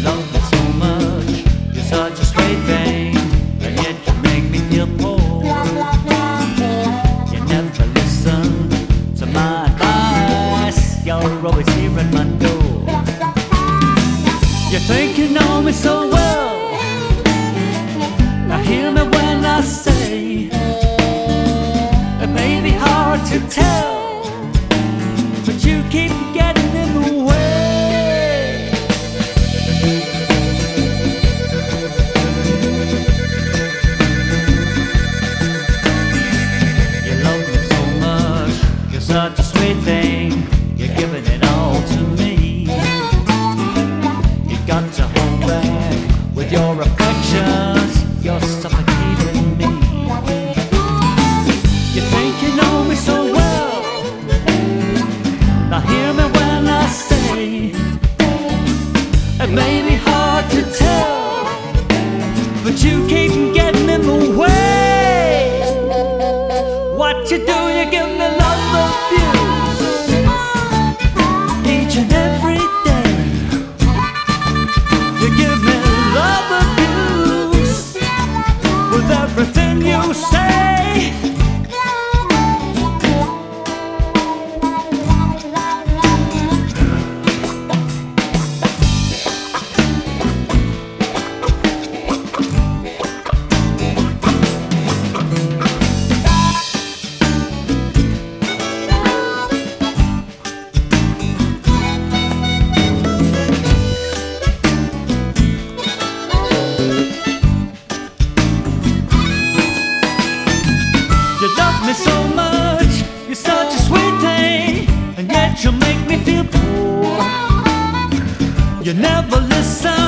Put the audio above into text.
love me so much, you're such a sweet thing, and yet you make me feel poor. You never listen to my advice, you're always here at my door. You think you know me so well, now hear me when I say it may be hard to tell, but you keep getting in the way. You love me so much, you're such a sweet thing, you're giving it all to me. You got to hold back with your affections, you're suffocating me. You think you know me so well, now hear me when I say it may be hard to tell, but you keep getting in the way. What you do, you give me love abuse each and every day. You give me love abuse with everything you say. You love me so much, you're such a sweet thing, and yet you make me feel poor. You never listen